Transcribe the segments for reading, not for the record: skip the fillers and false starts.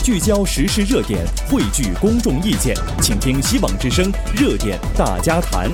聚焦时事热点，汇聚公众意见，请听希望之声热点大家谈。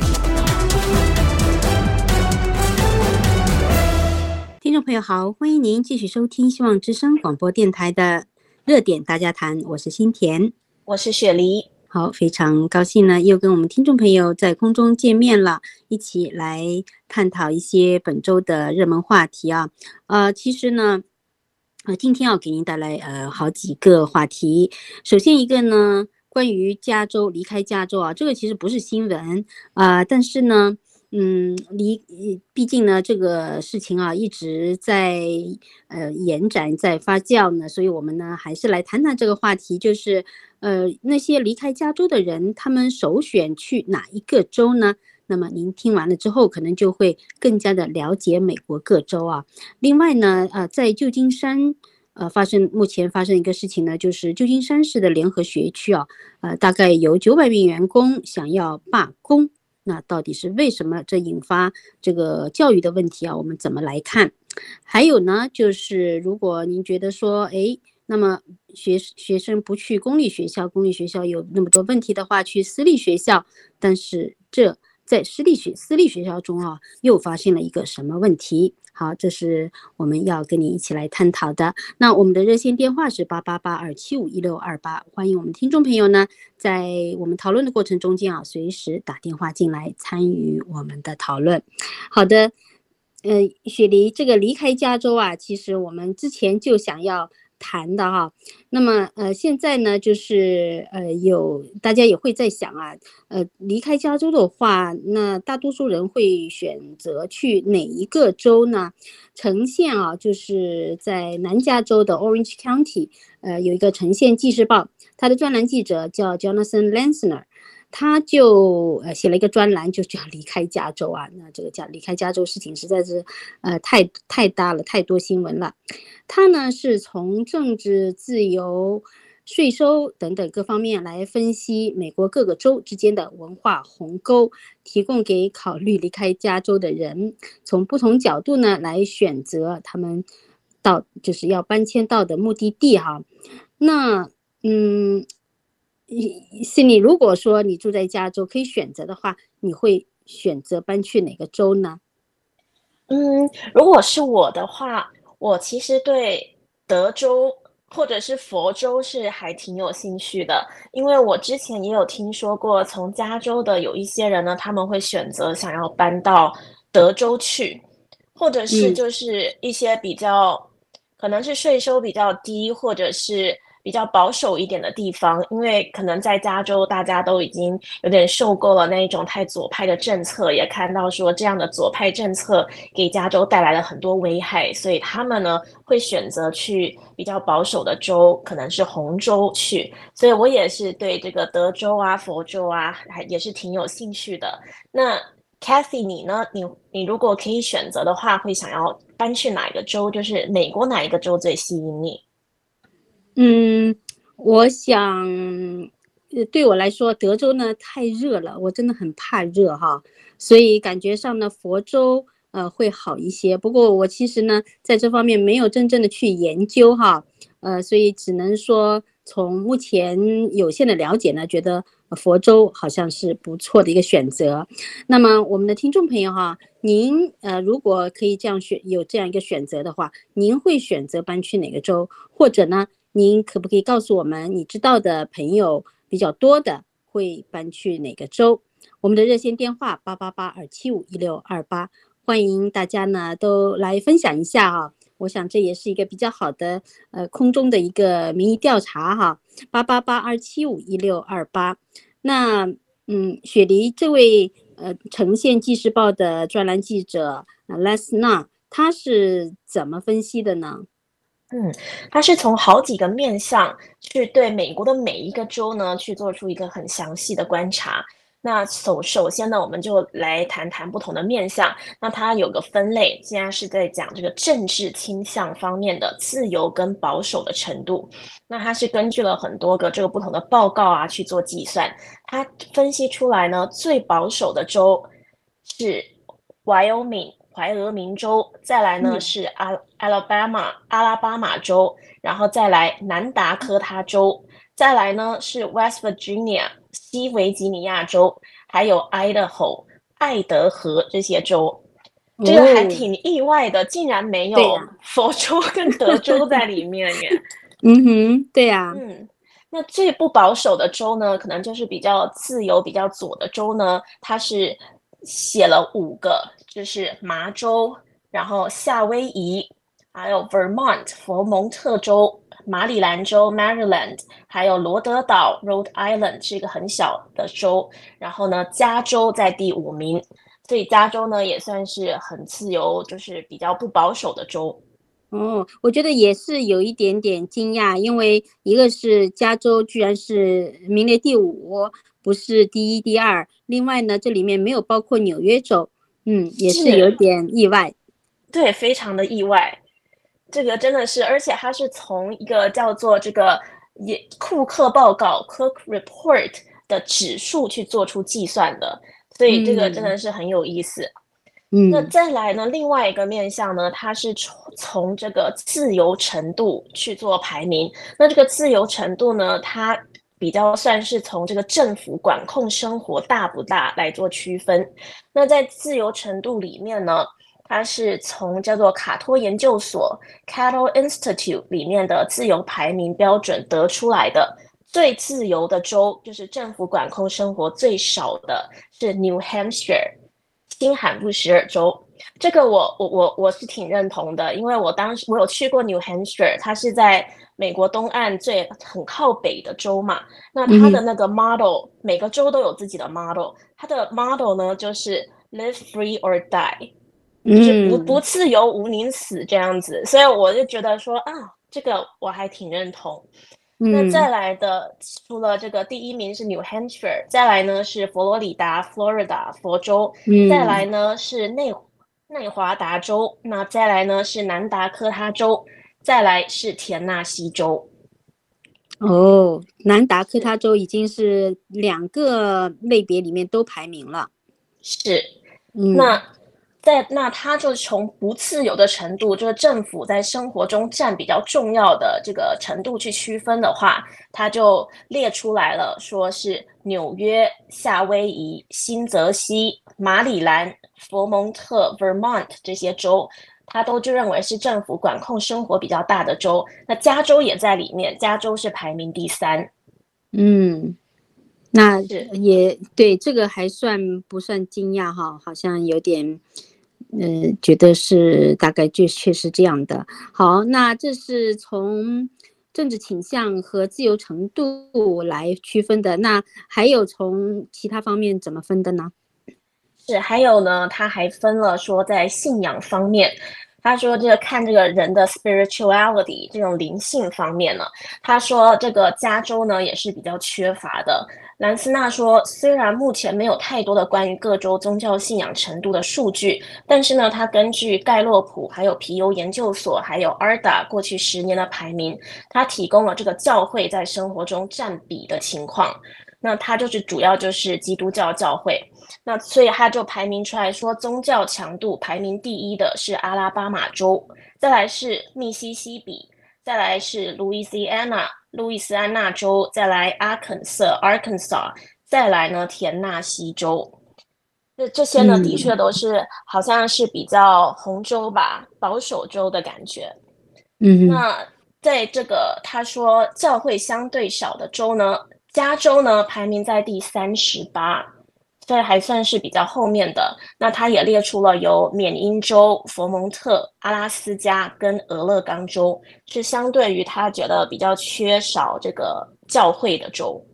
听众朋友好，欢迎您继续收听希望之声广播电台的热点大家谈，我是新田， 我是雪梨。 好，非常高兴呢，又跟我们听众朋友在空中见面了，一起来探讨一些本周的热门话题啊。其实呢，今天要给您带来好几个话题。首先一个呢，关于加州离开加州啊，这个其实不是新闻但是呢，毕竟呢这个事情啊一直在延展在发酵呢，所以我们呢还是来谈谈这个话题，就是那些离开加州的人，他们首选去哪一个州呢？那么您听完了之后，可能就会更加的了解美国各州啊。另外呢，在旧金山目前发生一个事情呢，就是旧金山市的联合学区啊，大概有900名员工想要罢工。那到底是为什么？这引发这个教育的问题啊，我们怎么来看？还有呢，就是如果您觉得说，那么学生不去公立学校，公立学校有那么多问题的话，去私立学校，但是这在私立学校中啊，又发现了一个什么问题？好，这是我们要跟你一起来探讨的。那我们的热线电话是888-275-1628，欢迎我们听众朋友呢，在我们讨论的过程中间啊，随时打电话进来参与我们的讨论。好的，雪梨，这个离开加州啊，其实我们之前就想要谈的哈。那么现在呢，就是大家也会在想啊，离开加州的话，那大多数人会选择去哪一个州呢？呈现啊，就是在南加州的 Orange County，有一个呈现纪事报，他的专栏记者叫 Jonathan Lansner。他就写了一个专栏，就叫离开加州啊。那这个离开加州事情实在是太大了，太多新闻了。他呢是从政治自由、税收等等各方面来分析美国各个州之间的文化鸿沟，提供给考虑离开加州的人从不同角度呢来选择他们就是要搬迁到的目的地哈。那是你如果说你住在加州可以选择的话，你会选择搬去哪个州呢？ 如果是我的话，我其实对德州或者是佛州是还挺有兴趣的，因为我之前也有听说过，从加州的有一些人呢，他们会选择想要搬到德州去，或者是就是一些比较可能是税收比较低，或者是比较保守一点的地方，因为可能在加州大家都已经有点受够了那一种太左派的政策，也看到说这样的左派政策给加州带来了很多危害，所以他们呢会选择去比较保守的州，可能是红州去。所以我也是对这个德州啊、佛州啊也是挺有兴趣的。那 Kathy 你呢？你如果可以选择的话，会想要搬去哪一个州？就是美国哪一个州最吸引你？ 我想，对我来说，德州呢太热了，我真的很怕热哈，所以感觉上呢，佛州会好一些。不过我其实呢，在这方面没有真正的去研究哈，所以只能说从目前有限的了解呢，觉得佛州好像是不错的一个选择。那么我们的听众朋友哈，您如果可以有这样一个选择的话，您会选择搬去哪个州？或者呢？您可不可以告诉我们，你知道的朋友比较多的会搬去哪个州？我们的热线电话888-275-1628，欢迎大家呢都来分享一下哈。我想这也是一个比较好的空中的一个民意调查哈，888-275-1628。那雪梨这位呈现纪事报的专栏记者Lansner，他是怎么分析的呢？ 他是从好几个面向去对美国的每一个州呢去做出一个很详细的观察。那首先呢，我们就来谈谈不同的面向。那它有个分类，现在是在讲这个政治倾向方面的自由跟保守的程度。那它是根据了很多个这个不同的报告啊去做计算。它分析出来呢，最保守的州是 Wyoming。 怀俄明州，再来呢是阿拉巴马州，然后再来南达科他州，再来呢是 West Virginia 西维吉尼亚州，还有 Idaho 爱德荷这些州。这个还挺意外的，竟然没有佛州跟德州在里面耶。 嗯哼，对呀。 那最不保守的州呢，可能就是比较自由、比较左的州呢，它是写了5个，就是麻州，然后夏威夷，还有 Vermont 佛蒙特州、马里兰州 Maryland， 还有罗德岛 Rhode Island 是一个很小的州，然后呢，加州在第5名，所以加州呢也算是很自由，就是比较不保守的州。 我觉得也是有一点点惊讶，因为一个是加州居然是名列第5，不是第1、第2。另外呢，这里面没有包括纽约州，也是有点意外。 对，非常的意外。这个真的是，而且它是从一个叫做这个库克报告 Cook Report 的指数去做出计算的，所以这个真的是很有意思。那再来呢，另外一个面向呢，它是从这个自由程度去做排名。那这个自由程度呢，它比较算是从这个政府管控生活大不大来做区分。那在自由程度里面呢，它是从叫做卡托研究所 Cato Institute 里面的自由排名标准得出来的。最自由的州，就是政府管控生活最少的是 New Hampshire。新罕布什尔州，这个我是挺认同的，因为我有去过 New Hampshire， 它是在美国东岸很靠北的州嘛。那它的那个 model，每个州都有自己的 model， 它的 model 呢就是 live free or die， 就是不自由无宁死这样子。所以我就觉得说这个我还挺认同。那再来的，除了这个第1名是 New Hampshire， 再来呢是佛罗里达 Florida 佛州，再来呢是内华达州，那再来呢是南达科他州，再来是田纳西州。 南达科他州已经是2个类别里面都排名了。 是，那它就从不自由的程度，就是政府在生活中占比较重要的这个程度去区分的话，它就列出来了，说是纽约、夏威夷、新泽西、马里兰、佛蒙特 Vermont 这些州，它都就认为是政府管控生活比较大的州。那加州也在里面，加州是排名第3。 那也对，这个还不算惊讶哈，好像有点觉得是大概确实这样的。好，那这是从政治倾向和自由程度来区分的，那还有从其他方面怎么分的呢？ 是，还有呢，他还分了说在信仰方面，他说这个看这个人的 spirituality 这种灵性方面呢，他说这个加州呢也是比较缺乏的。兰斯纳说，虽然目前没有太多的关于各州宗教信仰程度的数据，但是呢，他根据盖洛普、还有皮尤研究所、还有 ARDA 过去10年的排名，他提供了这个教会在生活中占比的情况。那他主要就是基督教教会。那所以他就排名出来说，宗教强度排名第1的是阿拉巴马州，再来是密西西比，再来是路易斯安那州，再来Arkansas， 再来呢田纳西州。这些呢的确都是好像是比较红州吧，保守州的感觉。那在这个他说教会相对少的州呢，加州呢排名在第38，所以还算是比较后面的。那他也列出了有缅因州、佛蒙特、阿拉斯加跟俄勒冈州，是相对于他觉得比较缺少这个教会的州。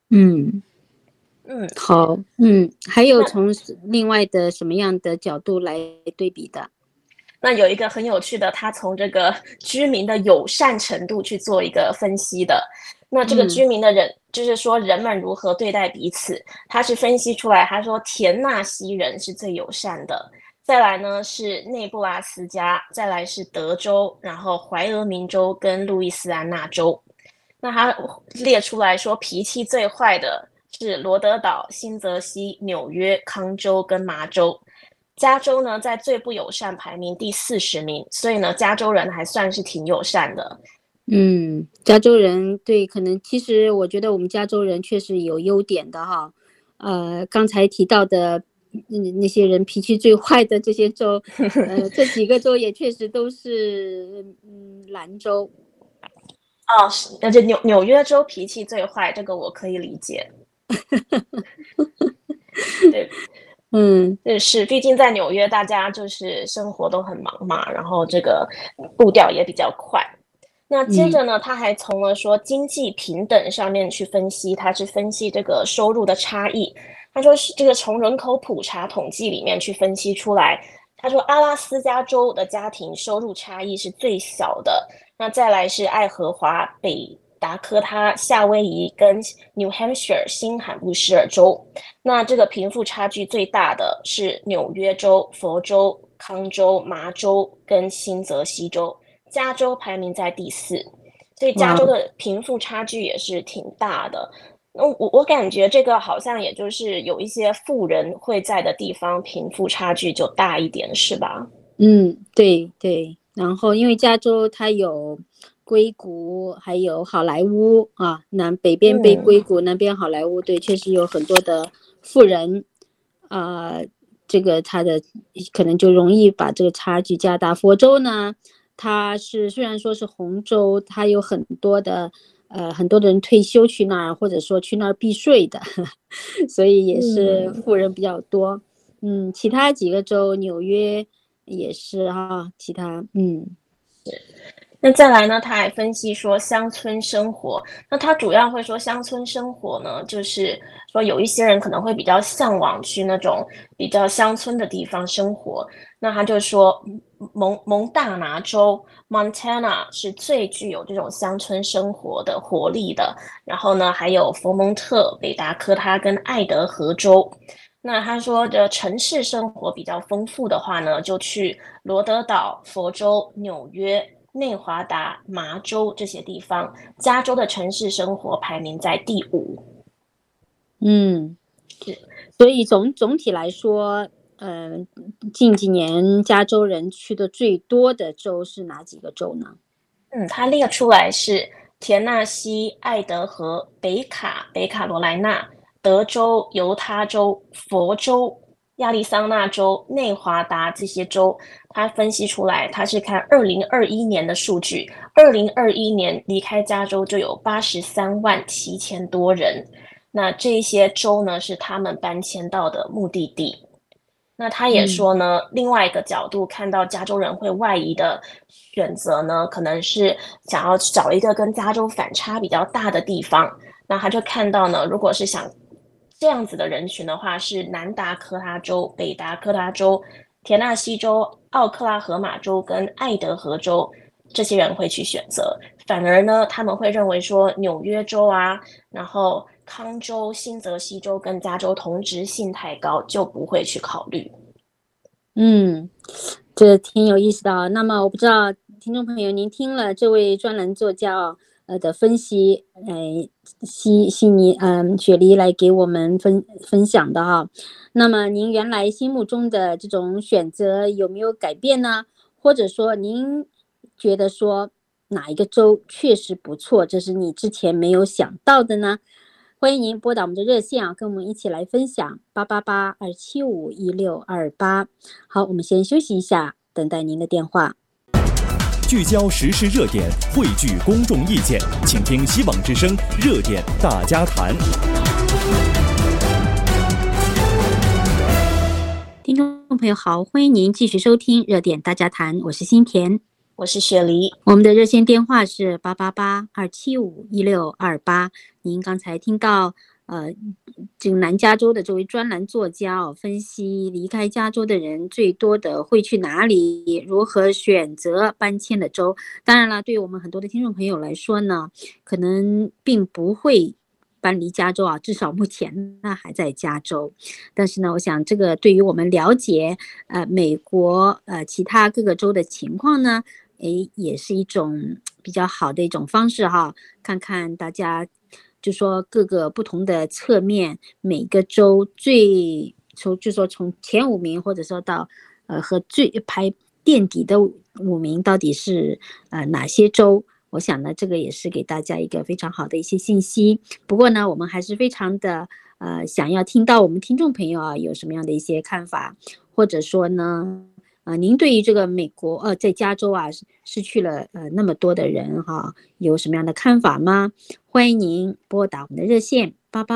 好，还有从另外的什么样的角度来对比的？ 那有一个很有趣的，他从这个居民的友善程度去做一个分析的。那这个居民的人，就是说人们如何对待彼此，他是分析出来，他说田纳西人是最友善的，再来呢是内布拉斯加，再来是德州，然后怀俄明州跟路易斯安那州。那他列出来说脾气最坏的是罗德岛、新泽西、纽约、康州跟麻州。 加州呢在最不友善排名第40名，所以呢，加州人还算是挺友善的。 加州人对，可能其实我觉得我们加州人确实有优点的哈。刚才提到的那些人脾气最坏的这些州，这几个州也确实都是蓝州。 哦，而且纽约州脾气最坏，这个我可以理解。对，是，毕竟在纽约，大家就是生活都很忙嘛，然后这个步调也比较快。那接着呢，他还从了说经济平等上面去分析，他是分析这个收入的差异。他说是这个从人口普查统计里面去分析出来，他说阿拉斯加州的家庭收入差异是最小的，那再来是爱荷华、北达科他、夏威夷跟 New Hampshire 新罕布什尔州。那这个贫富差距最大的是纽约州、佛州、康州、麻州跟新泽西州，加州排名在第4，所以加州的贫富差距也是挺大的。我感觉这个好像也就是有一些富人会在的地方，贫富差距就大一点，是吧？ 对对。然后因为加州它有硅谷，还有好莱坞啊，北边被硅谷，南边好莱坞，对，确实有很多的富人，这个它的可能就容易把这个差距加大。佛州呢，它是虽然说是红州，它有很多的人退休去那儿，或者说去那儿避税的，所以也是富人比较多。其他几个州，纽约也是哈，其他那再来呢，他还分析说乡村生活，那他主要会说乡村生活呢，就是说有一些人可能会比较向往去那种比较乡村的地方生活。那他就说蒙大拿州 Montana 是最具有这种乡村生活的活力的，然后呢还有佛蒙特、北达科他跟爱德荷州。那他说的城市生活比较丰富的话呢，就去罗德岛、佛州、纽约、内华达、麻州这些地方。加州的城市生活排名在第5。 所以总体来说，近几年加州人去的最多的州是哪几个州呢？ 他列出来是田纳西、爱德荷、北卡罗来纳、德州、犹他州、佛州、亚利桑那州、内华达这些州。他分析出来，他是看2021年的数据，2021年离开加州就有83万7千多人。那这些州呢，是他们搬迁到的目的地。那他也说呢，另外一个角度看到加州人会外移的选择呢，可能是想要找一个跟加州反差比较大的地方。那他就看到呢，如果是想这样子的人群的话，是南达科他州、北达科他州、田纳西州、奥克拉荷马州跟爱德荷州，这些人会去选择。反而呢，他们会认为说纽约州啊，然后康州、新泽西州跟加州同质性太高，就不会去考虑。 这挺有意思的啊。那么我不知道听众朋友您听了这位专栏作家的分析，雪梨来给我们分享的哈。那么您原来心目中的这种选择有没有改变呢？或者说您觉得说哪一个州确实不错，这是你之前没有想到的呢？欢迎您拨打我们的热线跟我们一起来分享888-275-1628。好，我们先休息一下，等待您的电话。 聚焦时事热点，汇聚公众意见，请听希望之声热点大家谈。 听众朋友好，欢迎您继续收听热点大家谈，我是新田， 我是雪梨。 我们的热线电话是888-275-1628。您刚才听到这个南加州的这位专栏作家分析离开加州的人最多的会去哪里，如何选择搬迁的州。当然了，对于我们很多的听众朋友来说呢，可能并不会搬离加州至少目前呢还在加州。但是呢，我想这个对于我们了解美国其他各个州的情况呢，也是一种比较好的一种方式哈，看看大家就说各个不同的侧面，每个州最就说从前5名，或者说到和排垫底的5名到底是哪些州？我想呢，这个也是给大家一个非常好的一些信息。不过呢，我们还是非常的想要听到我们听众朋友有什么样的一些看法，或者说呢，您对于这个美国在加州失去了那么多的人有什么样的看法吗？欢迎您拨打我们的热线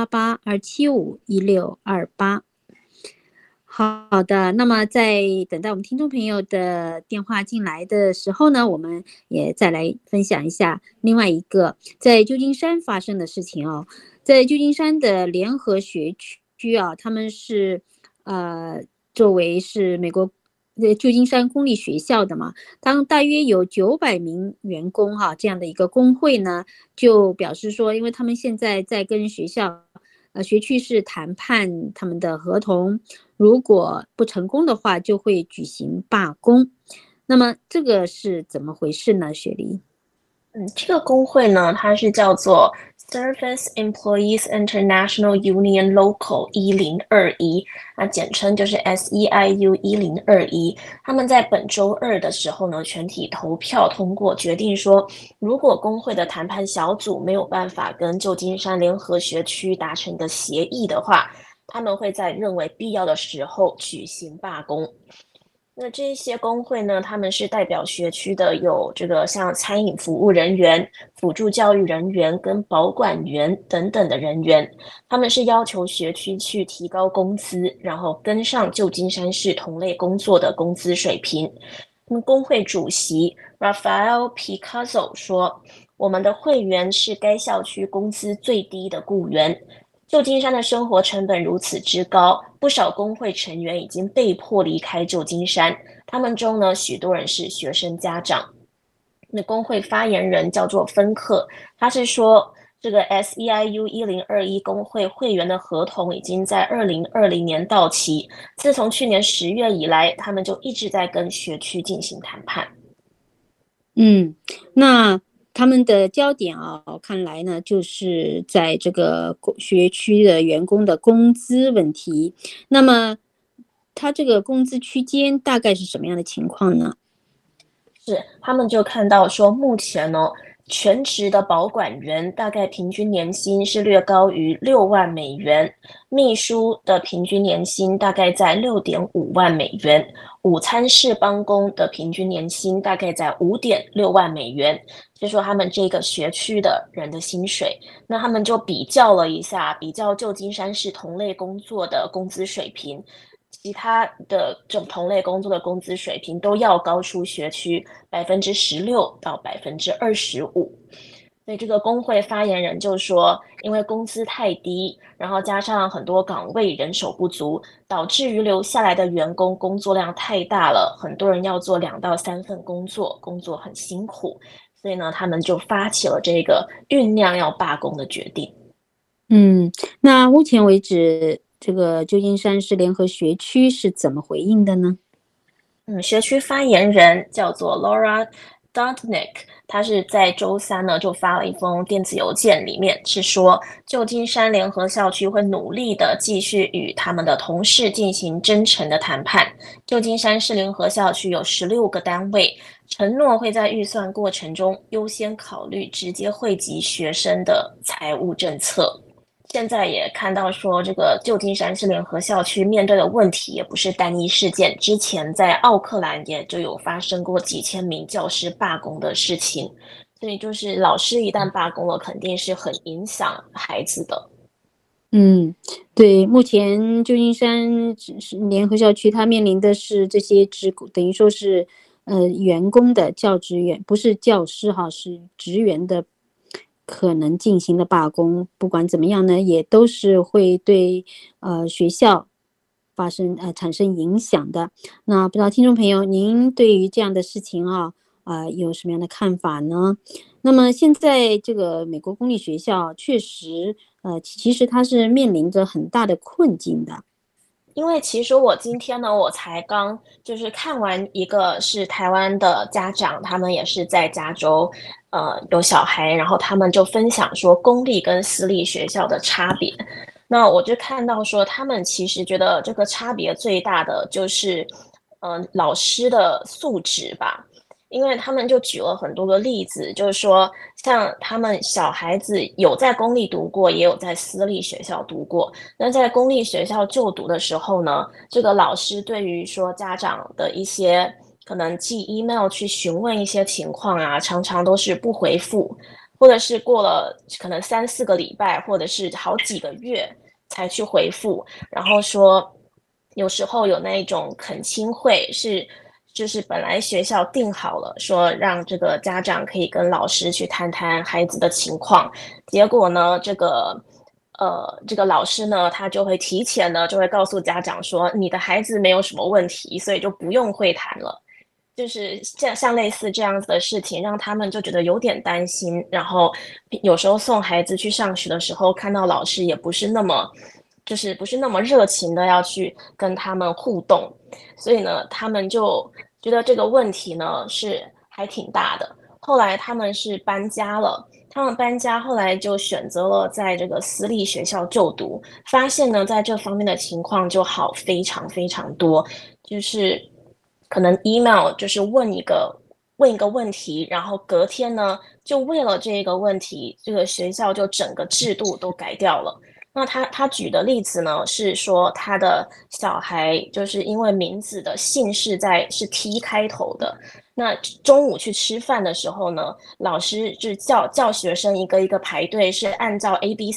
888-275-1628。好的，那么在等待我们听众朋友的电话进来的时候呢，我们也再来分享一下另外一个在旧金山发生的事情在旧金山的联合学区他们是作为是美国旧金山公立学校的嘛，当大约有900名员工这样的一个工会呢，就表示说，因为他们现在在跟学区是谈判他们的合同，如果不成功的话，就会举行罢工。那么这个是怎么回事呢，雪梨？ 这个工会呢，它是叫做 Service Employees International Union Local 1021，那简称就是 SEIU 1021。他们在本周2的时候呢，全体投票通过，决定说，如果工会的谈判小组没有办法跟旧金山联合学区达成一个协议的话，他们会在认为必要的时候举行罢工。那这些工会呢，他们是代表学区的，有这个像餐饮服务人员、辅助教育人员跟保管员等等的人员，他们是要求学区去提高工资，然后跟上旧金山市同类工作的工资水平。那么工会主席 Rafael Picasso 说，我们的会员是该校区工资最低的雇员。旧金山的生活成本如此之高，不少工会成员已经被迫离开旧金山，他们中呢，许多人是学生家长。那工会发言人叫做芬克，他是说，这个 SEIU 1021工会会员的合同已经在2020年到期，自从去年10月以来，他们就一直在跟学区进行谈判。 那他们的焦点看来呢，就是在这个学区的员工的工资问题。那么他这个工资区间大概是什么样的情况呢？ 是，他们就看到说，目前呢，全职的保管员大概平均年薪是略高于6万美元，秘书的平均年薪大概在6.5万美元，午餐室帮工的平均年薪大概在5.6万美元，就说他们这个学区的人的薪水。那他们就比较了一下，比较旧金山市同类工作的工资水平，其他的这种同类工作的工资水平都要高出学区16%到25%。所以这个工会发言人就说，因为工资太低，然后加上很多岗位人手不足，导致于留下来的员工工作量太大了，很多人要做2到3份工作，工作很辛苦，所以呢，他们就发起了这个酝酿要罢工的决定。 那目前为止，这个旧金山市联合学区是怎么回应的呢？ 学区发言人叫做 Laura Dudnick， 他是在周3呢就发了一封电子邮件，里面是说，旧金山联合校区会努力的继续与他们的同事进行真诚的谈判。旧金山市联合校区有16个单位，承诺会在预算过程中优先考虑直接惠及学生的财务政策。现在也看到说，这个旧金山市联合校区面对的问题也不是单一事件，之前在奥克兰也就有发生过几千名教师罢工的事情，所以就是老师一旦罢工了，肯定是很影响孩子的。 对，目前旧金山联合校区它面临的是这些等于说是员工的教职员，不是教师是职员的可能进行的罢工。不管怎么样呢，也都是会对学校产生影响的。那不知道听众朋友您对于这样的事情有什么样的看法呢？那么现在这个美国公立学校确实其实它是面临着很大的困境的。 因为其实我今天呢，我才刚就是看完一个是台湾的家长，他们也是在加州有小孩，然后他们就分享说公立跟私立学校的差别。 那我就看到说，他们其实觉得这个差别最大的就是，老师的素质吧。因为他们就举了很多个例子，就是说，像他们小孩子有在公立读过，也有在私立学校读过。那在公立学校就读的时候呢，这个老师对于说家长的一些可能寄 email 去询问一些情况啊，常常都是不回复，或者是过了可能3-4个礼拜，或者是好几个月才去回复，然后说有时候有那种恳亲会是。就是本来学校定好了，说让这个家长可以跟老师去谈谈孩子的情况，结果呢，这个老师呢，他就会提前呢就会告诉家长说，你的孩子没有什么问题，所以就不用会谈了。就是像类似这样子的事情，让他们就觉得有点担心，然后有时候送孩子去上学的时候，看到老师也不是那么。就是不是那么热情的要去跟他们互动，所以呢，他们就觉得这个问题呢是还挺大的。后来他们是搬家了，他们搬家后来就选择了在这个私立学校就读，发现呢在这方面的情况就好非常非常多，就是可能 email 就是问一个问题，然后隔天呢就为了这个问题，这个学校就整个制度都改掉了。那他举的例子呢，是说他的小孩就是因为名字的姓氏是 T 开头的，那中午去吃饭的时候呢，老师就叫学生一个一个排队，是按照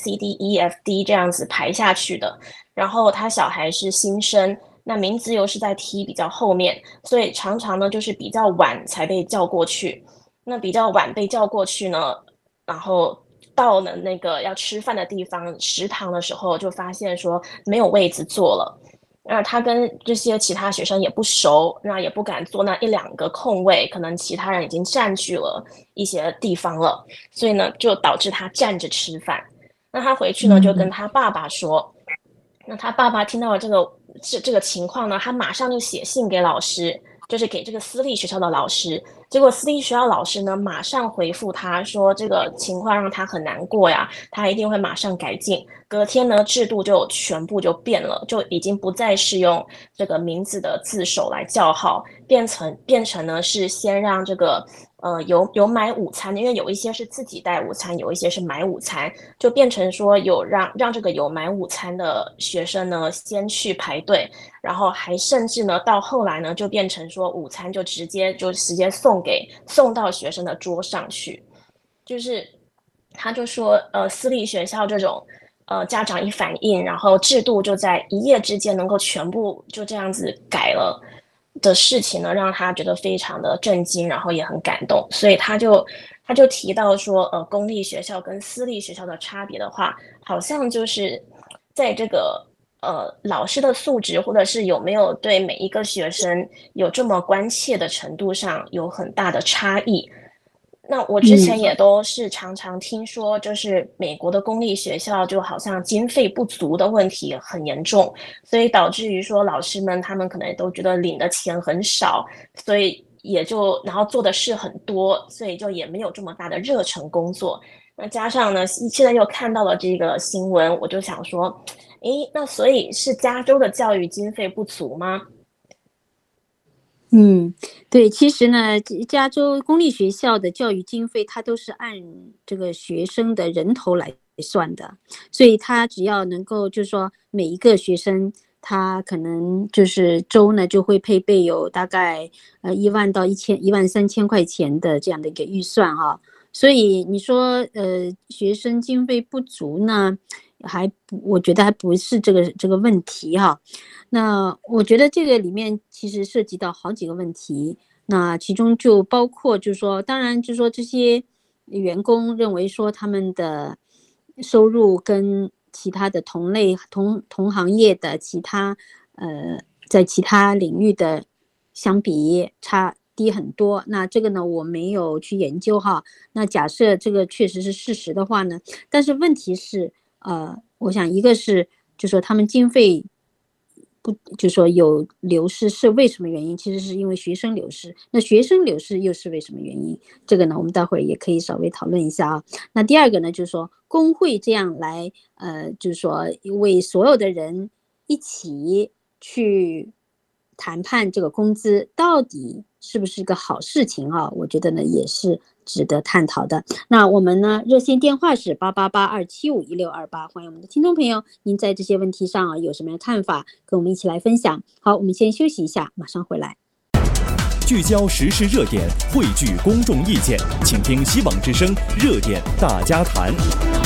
ABCDEFD 这样子排下去的。然后他小孩是新生，那名字又是在 T 比较后面，所以常常呢就是比较晚才被叫过去。那比较晚被叫过去呢，然后到了那个要吃饭的地方食堂的时候，就发现说没有位子坐了。那他跟这些其他学生也不熟，那也不敢坐那1-2个空位，可能其他人已经占据了一些地方了，所以呢，就导致他站着吃饭。那他回去呢，就跟他爸爸说，那他爸爸听到了这个情况呢，他马上就写信给老师，就是给这个私立学校的老师。结果私立学校老师呢，马上回复他说这个情况让他很难过呀，他一定会马上改进。隔天呢，制度就全部就变了，就已经不再是用这个名字的字首来叫号，变成呢是先让这个有买午餐，因为有一些是自己带午餐，有一些是买午餐，就变成说有让这个有买午餐的学生呢先去排队，然后还甚至呢到后来呢就变成说午餐就直接送到学生的桌上去，就是他就说私立学校这种家长一反映，然后制度就在一夜之间能够全部就这样子改了的事情呢，让他觉得非常的震惊，然后也很感动，所以他就提到说，公立学校跟私立学校的差别的话，好像就是在这个老师的素质，或者是有没有对每一个学生有这么关切的程度上有很大的差异。那我之前也都是常常听说，就是美国的公立学校就好像经费不足的问题很严重，所以导致于说老师们他们可能都觉得领的钱很少，所以然后做的事很多，所以就也没有这么大的热忱工作。那加上呢，现在又看到了这个新闻，我就想说，诶，那所以是加州的教育经费不足吗？ 对，其实呢，加州公立学校的教育经费，它都是按这个学生的人头来算的，所以它只要能够，就是说每一个学生，他可能就是州呢就会配备有大概1万到13000块钱的这样的一个预算哈，所以你说学生经费不足呢，我觉得还不是这个问题哈。那我觉得这个里面其实涉及到好几个问题，那其中就包括就是说，当然就是说这些员工认为说他们的收入跟其他的同行业的在其他领域的相比差低很多，那这个呢我没有去研究哈，那假设这个确实是事实的话呢，但是问题是我想一个是就是说他们经费不就说有流失是为什么原因？其实是因为学生流失。那学生流失又是为什么原因？这个呢，我们待会儿也可以稍微讨论一下啊。那第二个呢，就是说工会这样来，就是说为所有的人一起去谈判这个工资，到底是不是一个好事情啊？我觉得呢，也是值得探讨的。那我们呢，热线电话是888-275-1628，欢迎我们的听众朋友，您在这些问题上有什么样的看法，跟我们一起来分享。好，我们先休息一下，马上回来。 聚焦时事热点，汇聚公众意见，请听希望之声热点大家谈。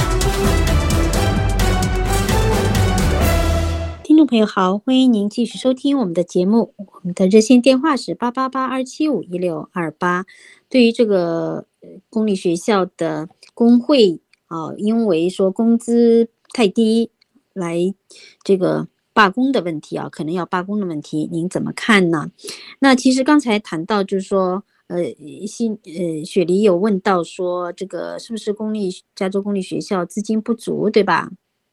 听众朋友好，欢迎您继续收听我们的节目。我们的热线电话是888-275-1628。对于这个公立学校的工会因为说工资太低来这个罢工的问题可能要罢工的问题，您怎么看呢？那其实刚才谈到就是说雪梨有问到说这个是不是加州公立学校资金不足，对吧？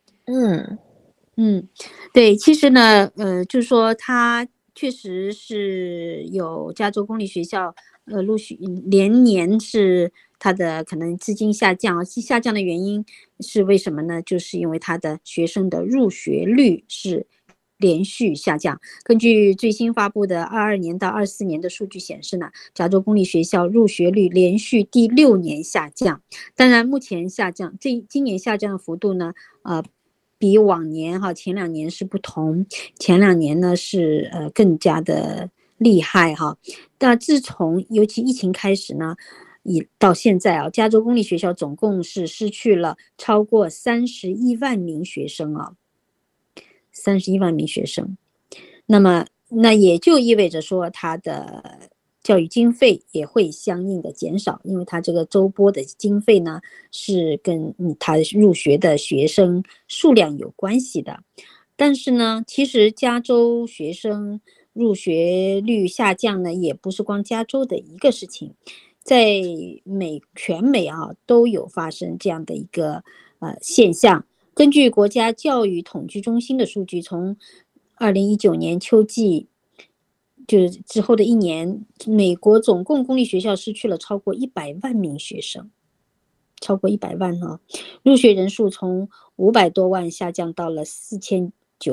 对，其实呢，就是说它确实是有加州公立学校，陆续连年是它的可能资金下降，下降的原因是为什么呢？就是因为它的学生的入学率是连续下降。根据最新发布的22年到24年的数据显示呢，加州公立学校入学率连续第6年下降。当然，目前下降，今年下降的幅度呢，比往年前2年是不同，前2年呢是更加的厉害那自从尤其疫情开始呢，到现在加州公立学校总共是失去了超过31万名学生31万名学生。那么那也就意味着说它的教育经费也会相应的减少，因为它这个州拨的经费呢是跟它入学的学生数量有关系的。但是呢，其实加州学生入学率下降呢，也不是光加州的一个事情，在全美都有发生这样的一个现象。根据国家教育统计中心的数据，从2019年秋季就是之后的1年，美国总共公立学校失去了超过100万名学生，超过100万入学人数从500多万下降到了5000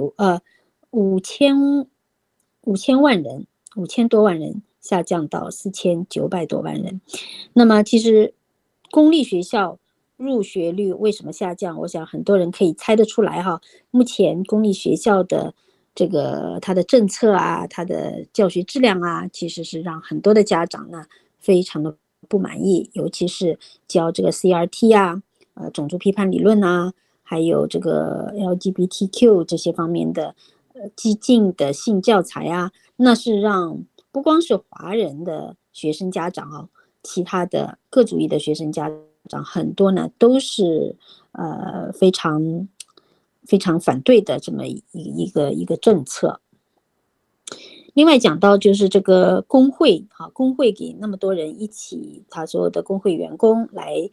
万人，5000多万人下降到4900多万人。那么其实公立学校入学率为什么下降？我想很多人可以猜得出来目前公立学校的这个它的政策它的教学质量其实是让很多的家长呢非常的不满意，尤其是教这个 CRT 种族批判理论还有这个 LGBTQ 这些方面的激进的性教材那是让不光是华人的学生家长其他的各族裔的学生家长很多呢都是非常非常反对的这么一个政策。另外讲到就是这个工会给那么多人一起，他所有的工会员工来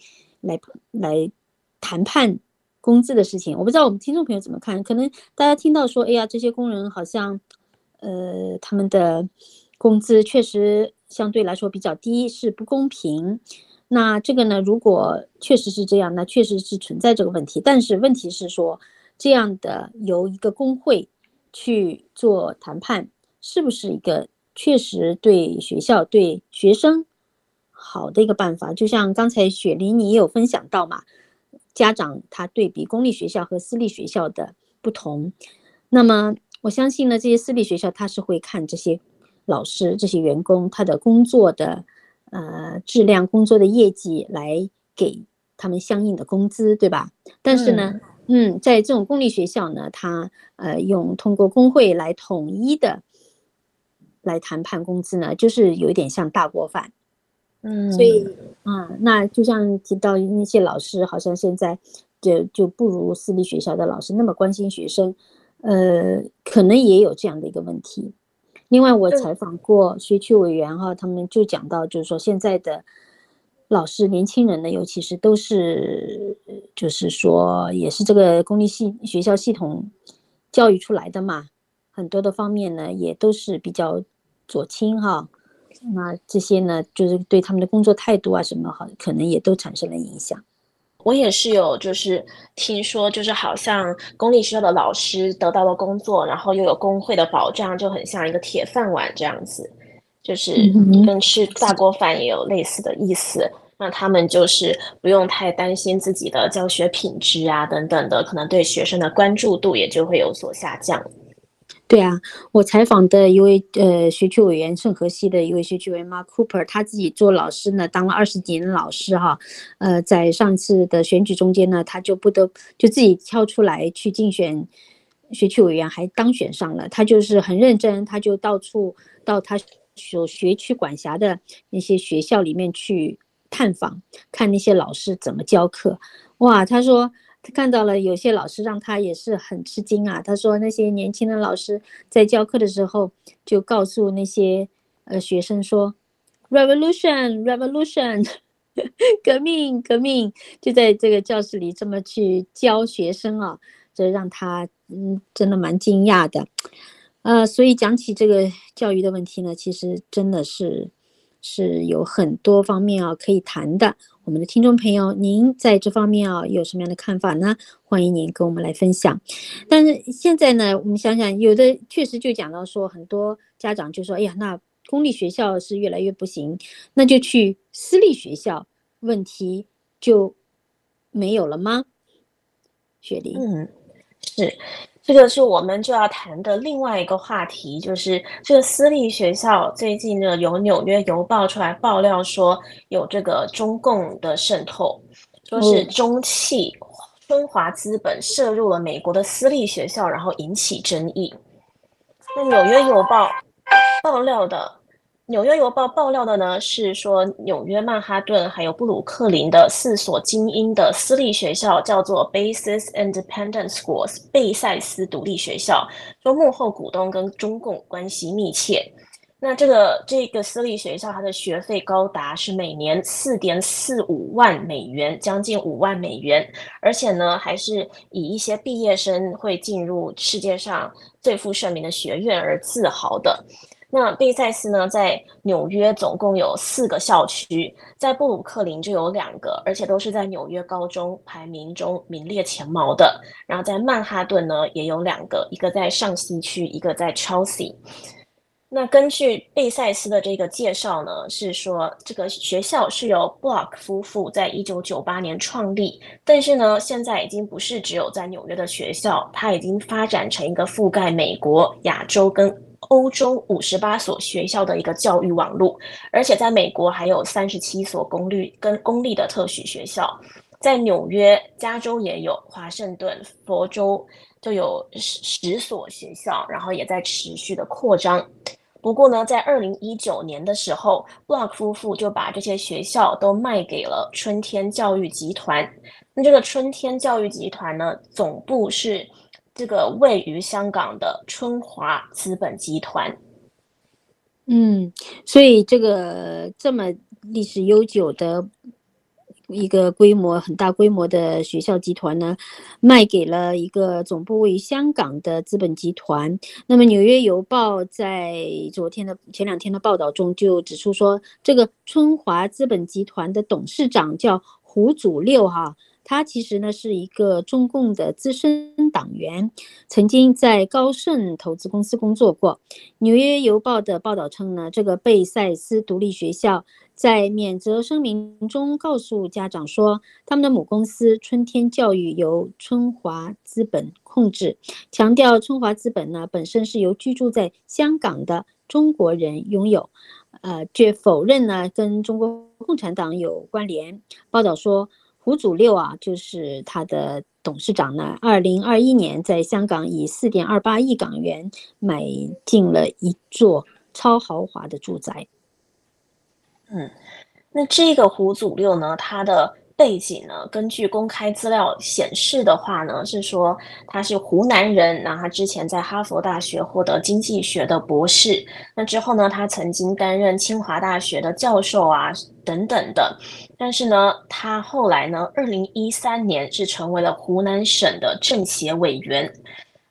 谈判工资的事情，我不知道我们听众朋友怎么看。可能大家听到说哎呀这些工人好像他们的工资确实相对来说比较低，是不公平。那这个呢，如果确实是这样，那确实是存在这个问题。但是问题是说，这样的由一个工会去做谈判，是不是一个确实对学校对学生好的一个办法？就像刚才雪梨你也有分享到嘛，家长他对比公立学校和私立学校的不同。那么我相信呢，这些私立学校他是会看这些老师这些员工他的工作的质量，工作的业绩来给他们相应的工资，对吧？但是呢在这种公立学校呢，他通过工会来统一的来谈判工资呢，就是有一点像大锅饭。所以那就像提到那些老师好像现在就不如私立学校的老师那么关心学生，可能也有这样的一个问题。另外我采访过学区委员他们就讲到，就是说现在的老师年轻人呢，尤其是都是就是说也是这个公立学校系统教育出来的嘛， 很多的方面呢也都是比较左倾哈。那这些呢，就是对他们的工作态度啊什么好，可能也都产生了影响。 我也是有就是听说，就是好像公立学校的老师得到了工作，然后又有工会的保障，就很像一个铁饭碗这样子，就是跟吃大锅饭也有类似的意思。那他们就是不用太担心自己的教学品质啊等等的，可能对学生的关注度也就会有所下降。 对啊，我采访的一位学区委员，圣荷西的一位学区委员 Mark Cooper， 他自己做老师呢，当了20几年的老师哈，在上次的选举中间呢，他就自己跳出来去竞选学区委员，还当选上了。他就是很认真，他就到处到他所学区管辖的那些学校里面去探访，看那些老师怎么教课。哇，他说他看到了有些老师让他也是很吃惊啊。他说那些年轻的老师在教课的时候就告诉那些学生说 revolution revolution 革命革命，就在这个教室里这么去教学生啊，这让他真的蛮惊讶的。所以讲起这个教育的问题呢，其实真的是有很多方面啊可以谈的。我们的听众朋友，您在这方面啊有什么样的看法呢？欢迎您跟我们来分享。但是现在呢，我们想想，有的确实就讲到说，很多家长就说，哎呀，那公立学校是越来越不行，那就去私立学校，问题就没有了吗？雪梨。 是，这个是我们就要谈的另外一个话题，就是这个私立学校最近呢，有纽约邮报出来爆料说有这个中共的渗透，说是中企春华资本涉入了美国的私立学校，然后引起争议。那纽约邮报爆料的呢，是说纽约曼哈顿还有布鲁克林的4所精英的私立学校，叫做 Basis Independent Schools 贝塞斯独立学校，说幕后股东跟中共关系密切。那这个私立学校，它的学费高达是每年4.45万美元，将近5万美元，而且呢，还是以一些毕业生会进入世界上最负盛名的学院而自豪的。那贝塞斯呢，在纽约总共有4个校区，在布鲁克林就有2个，而且都是在纽约高中排名中名列前茅的。然后在曼哈顿呢也有2个，一个在上西区，一个在 Chelsea。那根据贝塞斯的这个介绍呢，是说这个学校是由 Block 夫妇在1998年创立，但是呢，现在已经不是只有在纽约的学校，它已经发展成一个覆盖美国、亚洲跟欧洲58所学校的一个教育网络，而且在美国还有37所公立的特许学校，在纽约、加州也有，华盛顿、佛州就有10所学校，然后也在持续的扩张。不过呢，在2019年的时候 ，Block 夫妇就把这些学校都卖给了春天教育集团。那这个春天教育集团呢，总部是这个位于香港的春华资本集团。 所以这个这么历史悠久的一个很大规模的学校集团呢，卖给了一个总部位于香港的资本集团。那么纽约邮报在前2天的报道中就指出说，这个春华资本集团的董事长叫胡祖六哈，他其实呢是一个中共的资深党员，曾经在高盛投资公司工作过。纽约邮报的报道称呢，这个贝塞斯独立学校在免责声明中告诉家长说，他们的母公司春天教育由春华资本控制，强调春华资本呢本身是由居住在香港的中国人拥有，却否认呢跟中国共产党有关联。报道说，胡祖六啊，就是他的董事长呢，2021年在香港以4.28亿港元买进了一座超豪华的住宅。 那这个胡祖六呢，他的背景呢，根据公开资料显示的话呢，是说他是湖南人，然后他之前在哈佛大学获得经济学的博士，那之后呢，他曾经担任清华大学的教授啊等等的，但是呢，他后来呢，2013年是成为了湖南省的政协委员。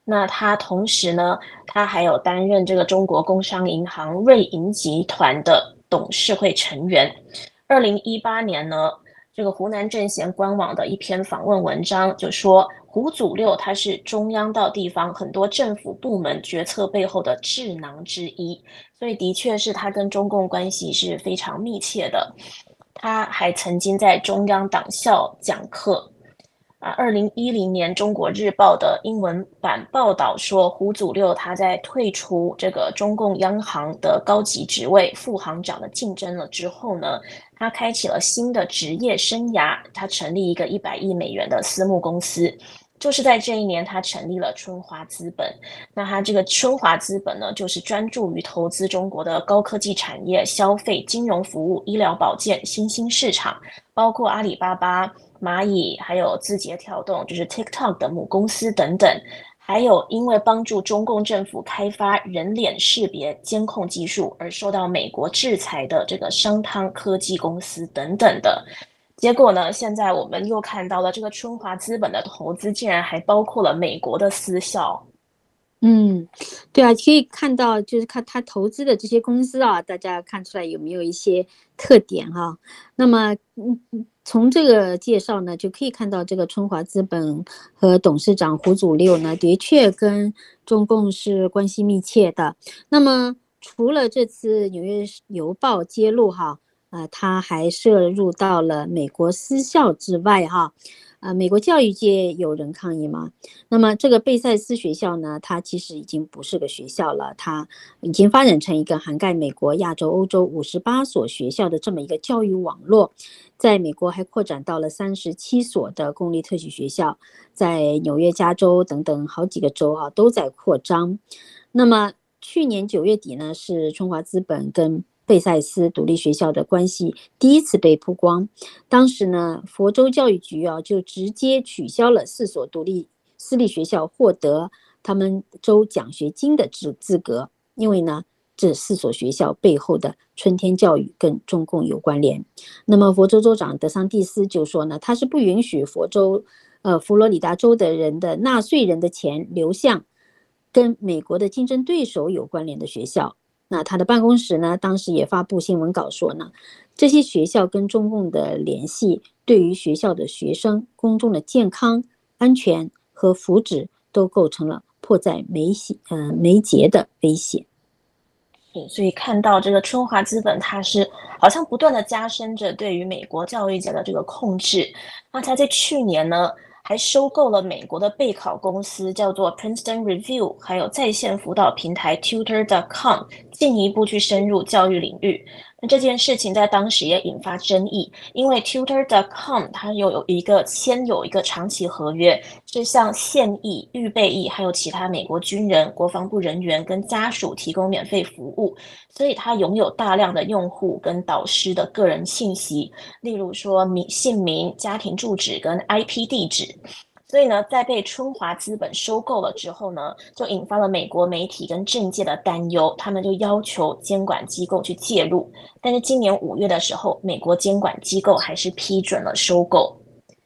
那他同时呢，他还有担任这个中国工商银行瑞银集团的董事会成员。2018年呢，这个湖南政协官网的一篇访问文章就说，胡祖六他是中央到地方很多政府部门决策背后的智囊之一，所以的确是他跟中共关系是非常密切的。他还曾经在中央党校讲课。2010年《中国日报》的英文版报道说，胡祖六他在退出这个中共央行的高级职位副行长的竞争了之后呢，他开启了新的职业生涯，他成立一个100亿美元的私募公司。就是在这一年，他成立了春华资本。那他这个春华资本呢，就是专注于投资中国的高科技产业、消费、金融服务、医疗保健、新兴市场，包括阿里巴巴、蚂蚁，还有字节跳动，就是 TikTok 的母公司等等。还有因为帮助中共政府开发人脸识别监控技术而受到美国制裁的这个商汤科技公司等等的。结果呢，现在我们又看到了这个春华资本的投资竟然还包括了美国的私校。 对啊，可以看到就是看他投资的这些公司啊，大家看出来有没有一些特点哈？那么从这个介绍呢，就可以看到这个春华资本和董事长胡祖六呢，的确跟中共是关系密切的。那么除了这次《纽约邮报》揭露哈，他还涉入到了美国私校之外哈。美国教育界有人抗议吗？那么这个贝塞斯学校呢，它其实已经不是个学校了，它已经发展成一个涵盖美国、亚洲、欧洲58所学校的这么一个教育网络。在美国还扩展到了37所的公立特许学校，在纽约、加州等等好几个州啊都在扩张。那么去年9月底呢，是春华资本跟贝塞斯独立学校的关系第一次被曝光。当时呢，佛州教育局就直接取消了4所独立私立学校获得他们州奖学金的资格，因为呢，这4所学校背后的春天教育跟中共有关联。那么佛州州长德桑蒂斯就说呢，他是不允许佛罗里达州的人的纳税人的钱流向跟美国的竞争对手有关联的学校。那他的办公室呢，当时也发布新闻稿说呢，这些学校跟中共的联系对于学校的学生、公众的健康、安全和福祉都构成了迫在眉睫的威胁。 所以看到这个春华资本，它是好像不断的加深着对于美国教育界的这个控制。那它在去年呢，还收购了美国的备考公司叫做 Princeton Review， 还有在线辅导平台 Tutor.com， 进一步去深入教育领域。那这件事情在当时也引发争议，因为 Tutor.com 它签有一个长期合约，是向现役、预备役还有其他美国军人、国防部人员跟家属提供免费服务，所以它拥有大量的用户跟导师的个人信息，例如说姓名、家庭住址跟 IP 地址。所以呢，在被春华资本收购了之后呢，就引发了美国媒体跟政界的担忧，他们就要求监管机构去介入。但是今年5月的时候，美国监管机构还是批准了收购。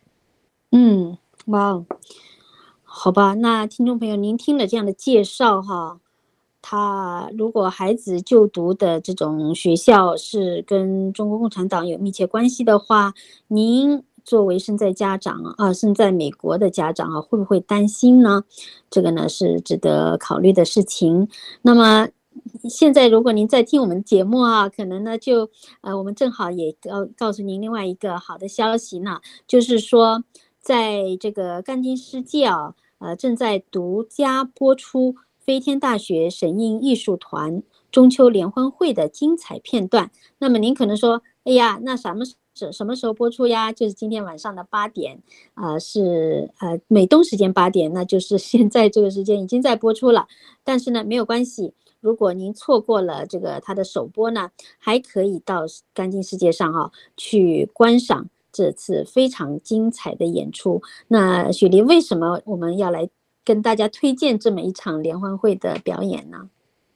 哇，好吧，那听众朋友，您听了这样的介绍哈，他如果孩子就读的这种学校是跟中国共产党有密切关系的话，您作为身在美国的家长会不会担心呢？这个呢是值得考虑的事情。那么现在如果您在听我们节目可能呢就我们正好也告诉您另外一个好的消息呢，就是说在这个干津世界正在独家播出飞天大学神韵艺术团中秋联欢会的精彩片段。那么您可能说，哎呀，那什么时候播出呀？就是今天晚上的8点，是美东时间8点，那就是现在这个时间已经在播出了。但是呢，没有关系，如果您错过了这个它的首播呢，还可以到干津世界上去观赏这次非常精彩的演出。那雪梨，为什么我们要来跟大家推荐这么一场联欢会的表演呢？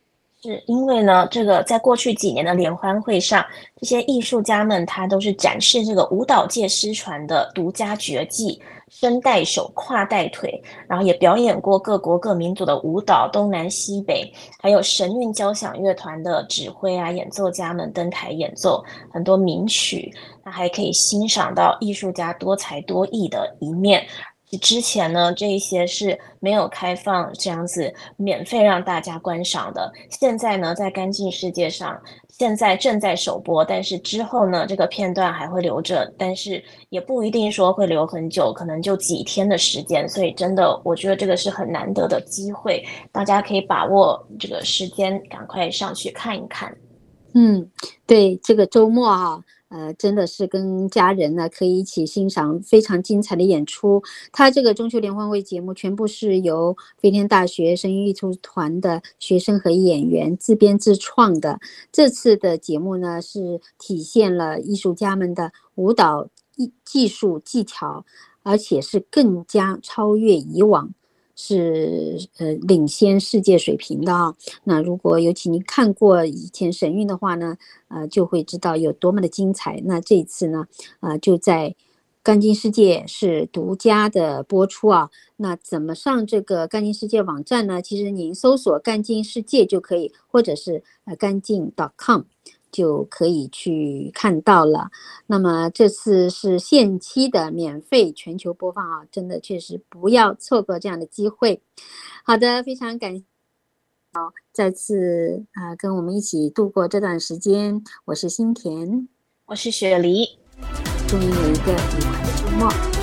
是因为呢，这个在过去几年的联欢会上，这些艺术家们他都是展示这个舞蹈界失传的独家绝技，伸带手、跨带腿，然后也表演过各国各民族的舞蹈，东南西北，还有神韵交响乐团的指挥啊、演奏家们登台演奏很多名曲，那还可以欣赏到艺术家多才多艺的一面。之前呢，这一些是没有开放这样子免费让大家观赏的。现在呢，在干净世界上，现在正在首播，但是之后呢，这个片段还会留着，但是也不一定说会留很久，可能就几天的时间。所以真的，我觉得这个是很难得的机会，大家可以把握这个时间，赶快上去看一看。 对，这个周末真的是跟家人呢可以一起欣赏非常精彩的演出。他这个中秋联欢会节目全部是由飞天大学声音艺术团的学生和演员自编自创的。这次的节目呢是体现了艺术家们的舞蹈技术技巧，而且是更加超越以往，是领先世界水平的那如果尤其您看过以前神韵的话呢，就会知道有多么的精彩。那这一次呢，就在干净世界是独家的播出那怎么上这个干净世界网站呢？其实您搜索干净世界就可以，或者是干净 .com 就可以去看到了。那么这次是限期的免费全球播放真的确实不要错过这样的机会。好的，非常感谢再次跟我们一起度过这段时间。我是新田， 我是雪梨， 祝您有一个愉快的周末。